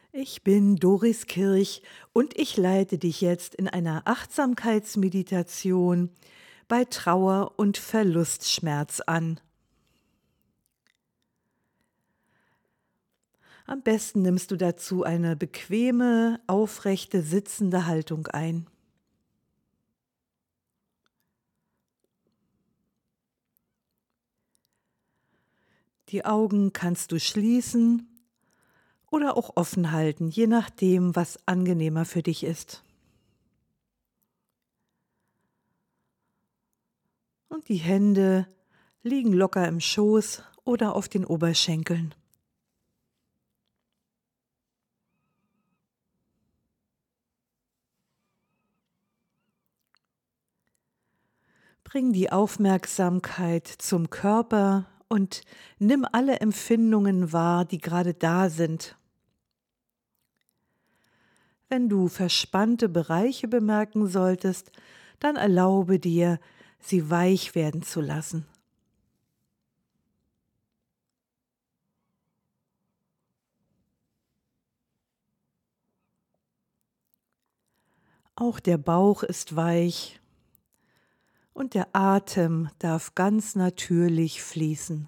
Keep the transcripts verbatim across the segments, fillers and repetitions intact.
Ich bin Doris Kirch und ich leite dich jetzt in einer Achtsamkeitsmeditation bei Trauer und Verlustschmerz an. Am besten nimmst du dazu eine bequeme, aufrechte, sitzende Haltung ein. Die Augen kannst du schließen oder auch offen halten, je nachdem, was angenehmer für dich ist. Und die Hände liegen locker im Schoß oder auf den Oberschenkeln. Bring die Aufmerksamkeit zum Körper und nimm alle Empfindungen wahr, die gerade da sind. Wenn du verspannte Bereiche bemerken solltest, dann erlaube dir, sie weich werden zu lassen. Auch der Bauch ist weich und der Atem darf ganz natürlich fließen.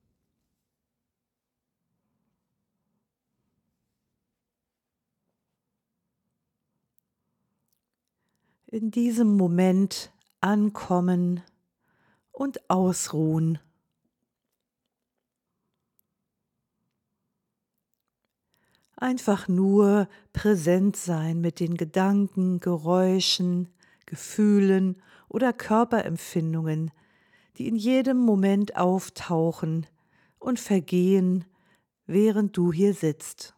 In diesem Moment ankommen und ausruhen. Einfach nur präsent sein mit den Gedanken, Geräuschen, Gefühlen oder Körperempfindungen, die in jedem Moment auftauchen und vergehen, während du hier sitzt.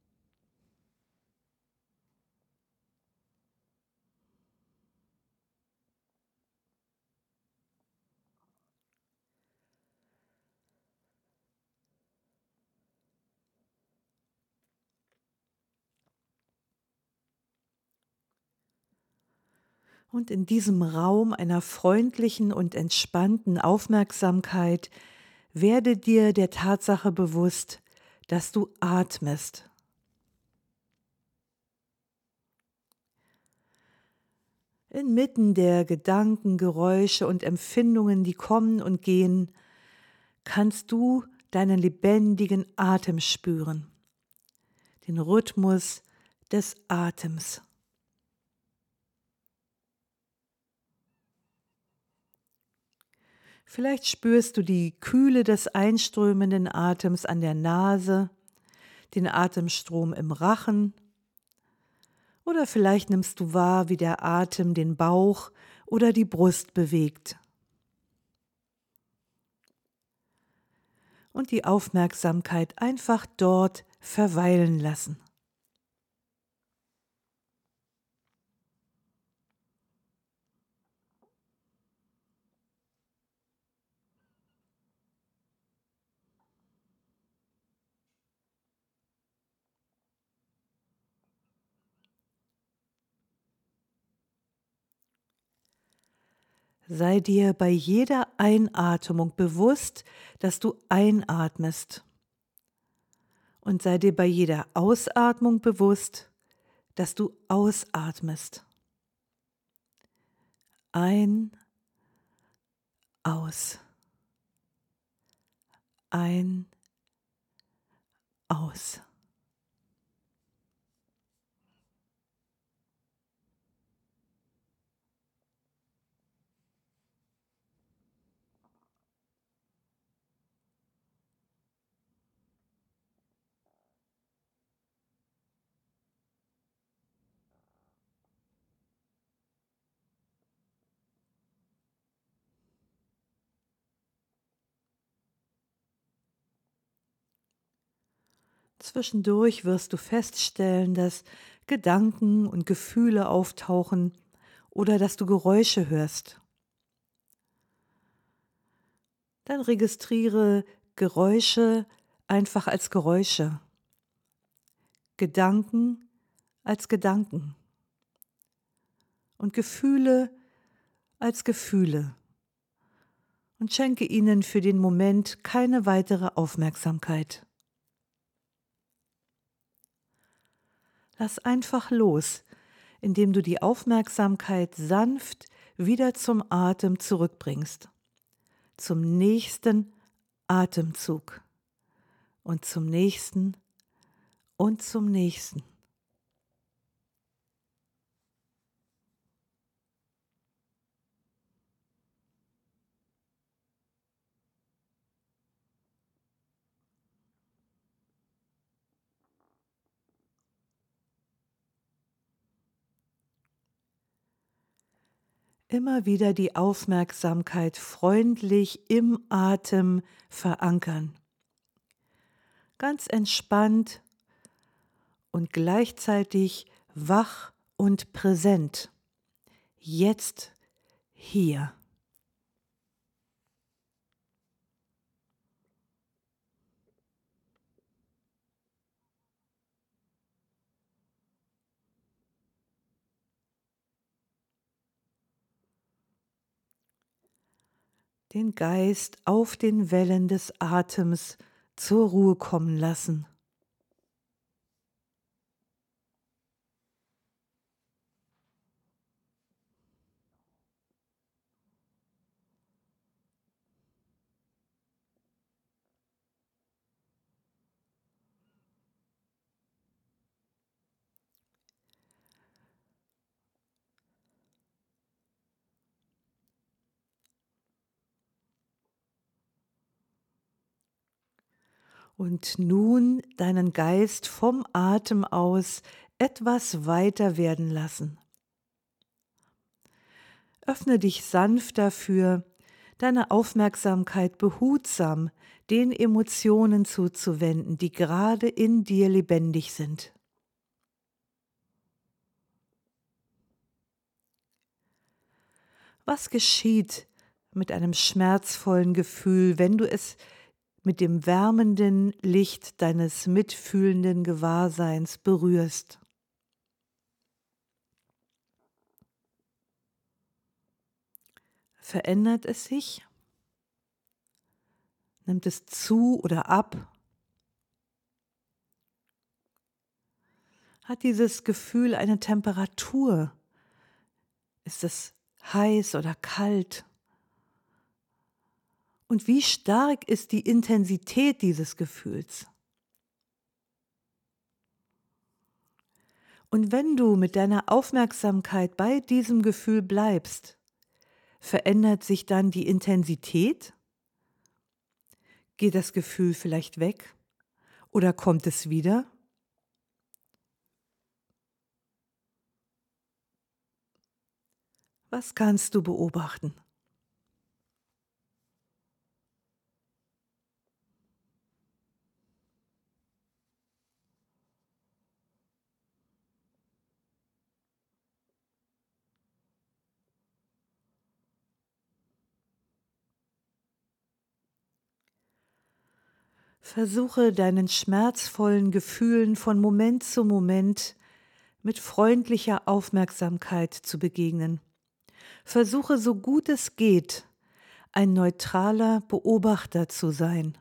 Und in diesem Raum einer freundlichen und entspannten Aufmerksamkeit werde dir der Tatsache bewusst, dass du atmest. Inmitten der Gedanken, Geräusche und Empfindungen, die kommen und gehen, kannst du deinen lebendigen Atem spüren, den Rhythmus des Atems. Vielleicht spürst du die Kühle des einströmenden Atems an der Nase, den Atemstrom im Rachen, oder vielleicht nimmst du wahr, wie der Atem den Bauch oder die Brust bewegt. Und die Aufmerksamkeit einfach dort verweilen lassen. Sei dir bei jeder Einatmung bewusst, dass du einatmest. Und sei dir bei jeder Ausatmung bewusst, dass du ausatmest. Ein, aus. Ein, aus. Zwischendurch wirst du feststellen, dass Gedanken und Gefühle auftauchen oder dass du Geräusche hörst. Dann registriere Geräusche einfach als Geräusche, Gedanken als Gedanken und Gefühle als Gefühle und schenke ihnen für den Moment keine weitere Aufmerksamkeit. Lass einfach los, indem du die Aufmerksamkeit sanft wieder zum Atem zurückbringst, zum nächsten Atemzug und zum nächsten und zum nächsten. Immer wieder die Aufmerksamkeit freundlich im Atem verankern. Ganz entspannt und gleichzeitig wach und präsent. Jetzt hier. Den Geist auf den Wellen des Atems zur Ruhe kommen lassen. Und nun deinen Geist vom Atem aus etwas weiter werden lassen. Öffne dich sanft dafür, deine Aufmerksamkeit behutsam den Emotionen zuzuwenden, die gerade in dir lebendig sind. Was geschieht mit einem schmerzvollen Gefühl, wenn du es mit dem wärmenden Licht deines mitfühlenden Gewahrseins berührst? Verändert es sich? Nimmt es zu oder ab? Hat dieses Gefühl eine Temperatur? Ist es heiß oder kalt? Und wie stark ist die Intensität dieses Gefühls? Und wenn du mit deiner Aufmerksamkeit bei diesem Gefühl bleibst, verändert sich dann die Intensität? Geht das Gefühl vielleicht weg? Oder kommt es wieder? Was kannst du beobachten? Versuche deinen schmerzvollen Gefühlen von Moment zu Moment mit freundlicher Aufmerksamkeit zu begegnen. Versuche so gut es geht, ein neutraler Beobachter zu sein.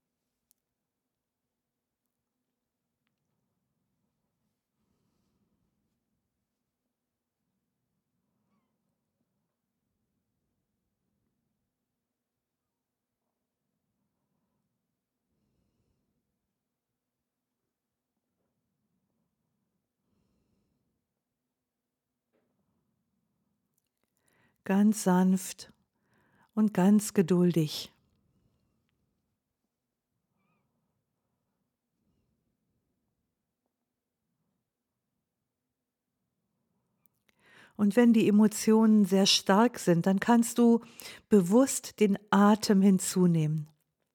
Ganz sanft und ganz geduldig. Und wenn die Emotionen sehr stark sind, dann kannst du bewusst den Atem hinzunehmen.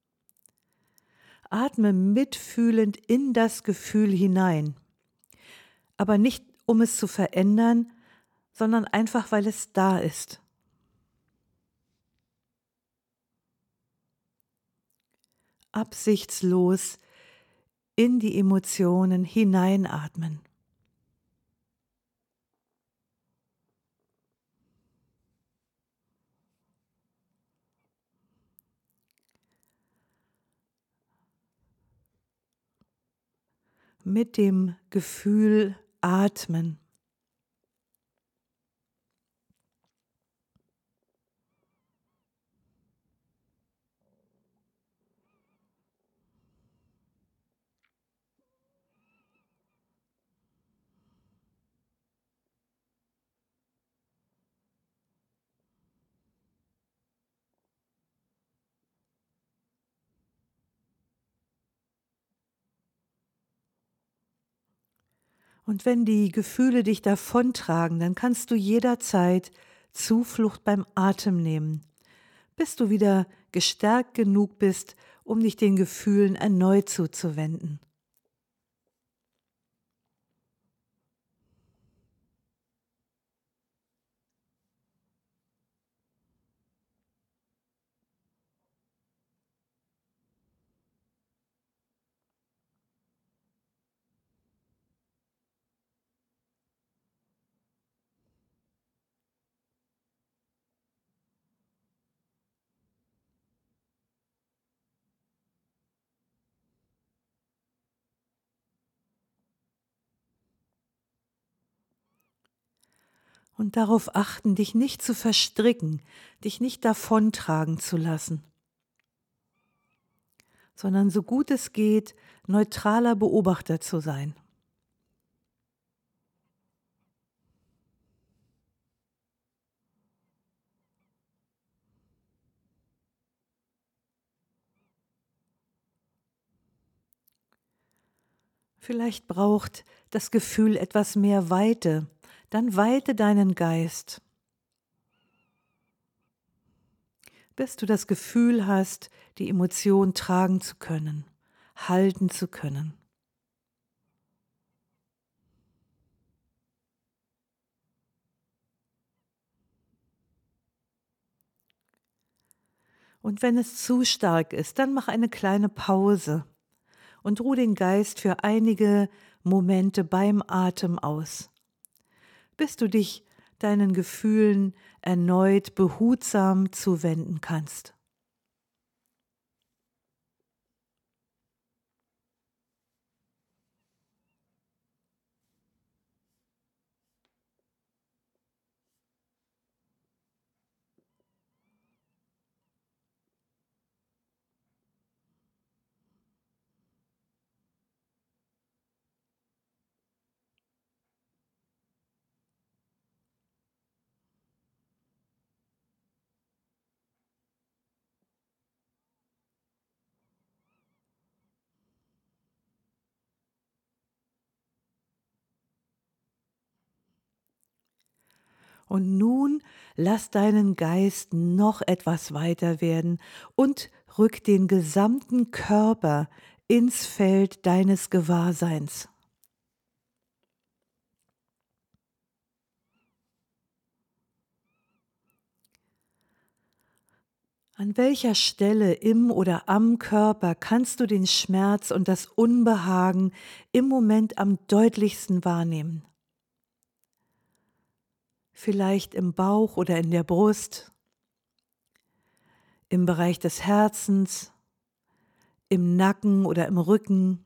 Atme mitfühlend in das Gefühl hinein, aber nicht um es zu verändern, sondern einfach, weil es da ist. Absichtslos in die Emotionen hineinatmen. Mit dem Gefühl atmen. Und wenn die Gefühle dich davontragen, dann kannst du jederzeit Zuflucht beim Atem nehmen, bis du wieder gestärkt genug bist, um dich den Gefühlen erneut zuzuwenden. Und darauf achten, dich nicht zu verstricken, dich nicht davontragen zu lassen, sondern so gut es geht, neutraler Beobachter zu sein. Vielleicht braucht das Gefühl etwas mehr Weite, dann weite deinen Geist, bis du das Gefühl hast, die Emotion tragen zu können, halten zu können. Und wenn es zu stark ist, dann mach eine kleine Pause und ruh den Geist für einige Momente beim Atem aus, bis du dich deinen Gefühlen erneut behutsam zuwenden kannst. Und nun lass deinen Geist noch etwas weiter werden und rück den gesamten Körper ins Feld deines Gewahrseins. An welcher Stelle im oder am Körper kannst du den Schmerz und das Unbehagen im Moment am deutlichsten wahrnehmen? Vielleicht im Bauch oder in der Brust, im Bereich des Herzens, im Nacken oder im Rücken.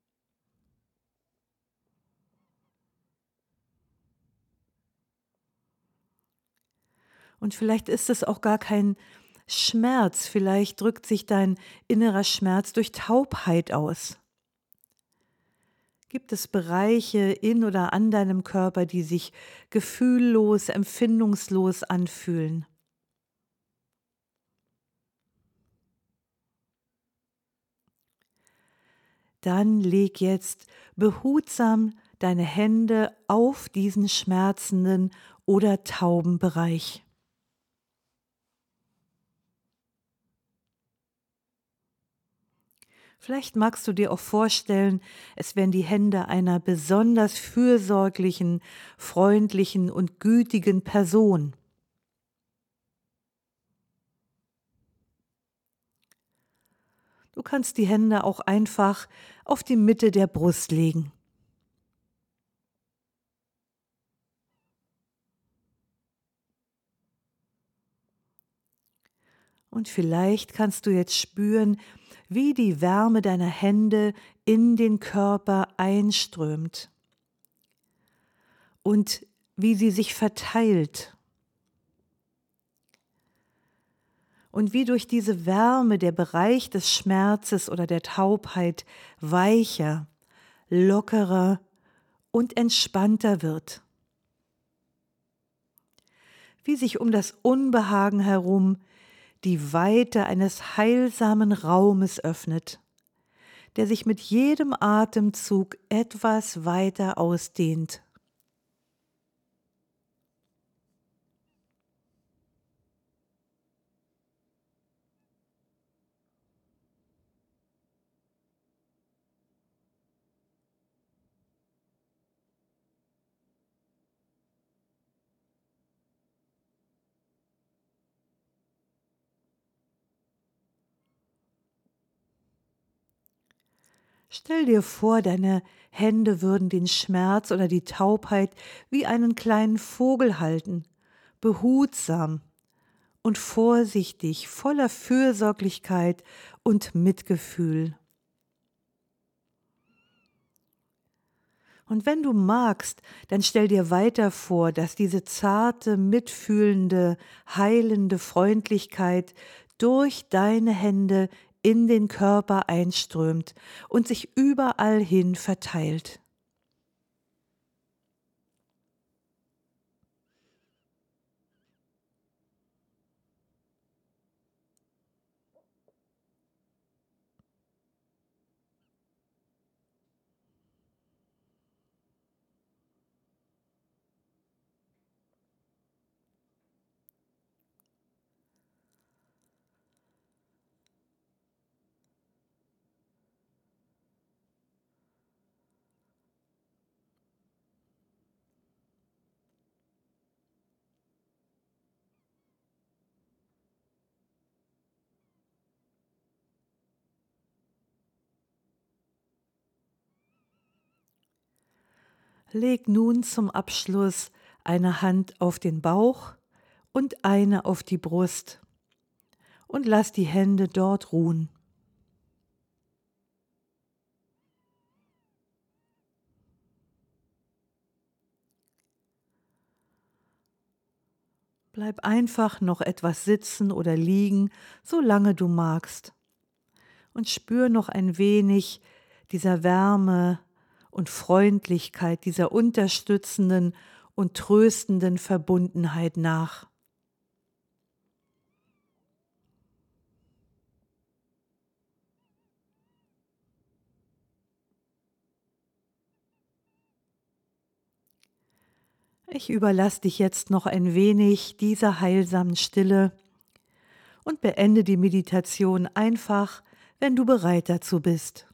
Und vielleicht ist es auch gar kein Schmerz, vielleicht drückt sich dein innerer Schmerz durch Taubheit aus. Gibt es Bereiche in oder an deinem Körper, die sich gefühllos, empfindungslos anfühlen? Dann leg jetzt behutsam deine Hände auf diesen schmerzenden oder tauben Bereich. Vielleicht magst du dir auch vorstellen, es wären die Hände einer besonders fürsorglichen, freundlichen und gütigen Person. Du kannst die Hände auch einfach auf die Mitte der Brust legen. Und vielleicht kannst du jetzt spüren, wie die Wärme deiner Hände in den Körper einströmt. und wie sie sich verteilt. Und wie durch diese Wärme der Bereich des Schmerzes oder der Taubheit weicher, lockerer und entspannter wird. Wie sich um das Unbehagen herum die Weite eines heilsamen Raumes öffnet, der sich mit jedem Atemzug etwas weiter ausdehnt. Stell dir vor, deine Hände würden den Schmerz oder die Taubheit wie einen kleinen Vogel halten, behutsam und vorsichtig, voller Fürsorglichkeit und Mitgefühl. Und wenn du magst, dann stell dir weiter vor, dass diese zarte, mitfühlende, heilende Freundlichkeit durch deine Hände in den Körper einströmt und sich überall hin verteilt. Leg nun zum Abschluss eine Hand auf den Bauch und eine auf die Brust und lass die Hände dort ruhen. Bleib einfach noch etwas sitzen oder liegen, solange du magst. Und spür noch ein wenig dieser Wärme und Freundlichkeit, dieser unterstützenden und tröstenden Verbundenheit nach. Ich überlasse dich jetzt noch ein wenig dieser heilsamen Stille und beende die Meditation einfach, wenn du bereit dazu bist.